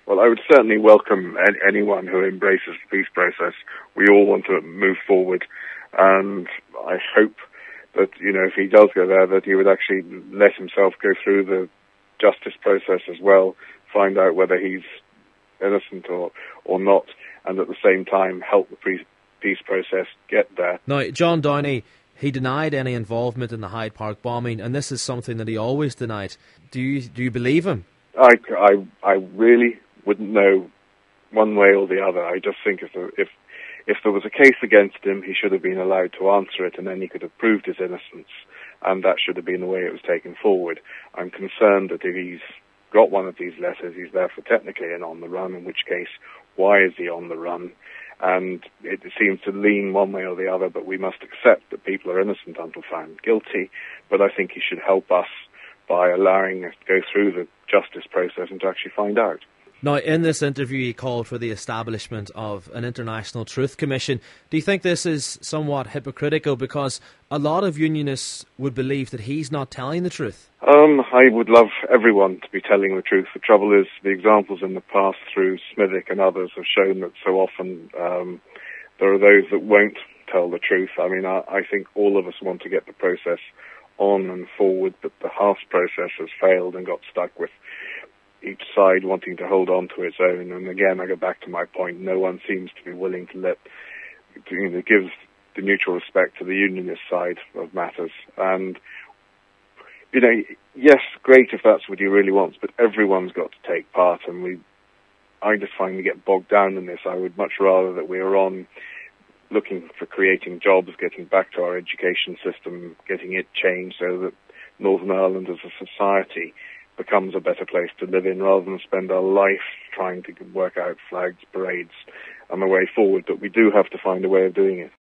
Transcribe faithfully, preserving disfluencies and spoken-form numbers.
Well, I would certainly welcome anyone who embraces the peace process. We all want to move forward, and I hope that, you know, if he does go there, that he would actually let himself go through the justice process as well, find out whether he's innocent or, or not, and at the same time help the peace process get there. Now, John Downey, he denied any involvement in the Hyde Park bombing, and this is something that he always denied. Do you do you believe him? I, I, I really wouldn't know one way or the other. I just think if there, if if there was a case against him, he should have been allowed to answer it, and then he could have proved his innocence, and that should have been the way it was taken forward. I'm concerned that if he's got one of these letters, he's therefore technically an on the run, in which case, why is he on the run? And it seems to lean one way or the other, but we must accept that people are innocent until found guilty. But I think he should help us by allowing us to go through the justice process and to actually find out. Now, in this interview, he called for the establishment of an International Truth Commission. Do you think this is somewhat hypocritical? Because a lot of unionists would believe that he's not telling the truth. Um, I would love everyone to be telling the truth. The trouble is, the examples in the past through Smithick and others have shown that so often um, there are those that won't tell the truth. I mean, I, I think all of us want to get the process on and forward, but the Haas process has failed and got stuck with each side wanting to hold on to its own. And again, I go back to my point, no one seems to be willing to let, you know, give the mutual respect to the unionist side of matters. And, you know, yes, great if that's what he really wants, but everyone's got to take part, and we, I just find we get bogged down in this. I would much rather that we are on looking for creating jobs, getting back to our education system, getting it changed so that Northern Ireland as a society becomes a better place to live in, rather than spend our life trying to work out flags, parades, and the way forward. But we do have to find a way of doing it.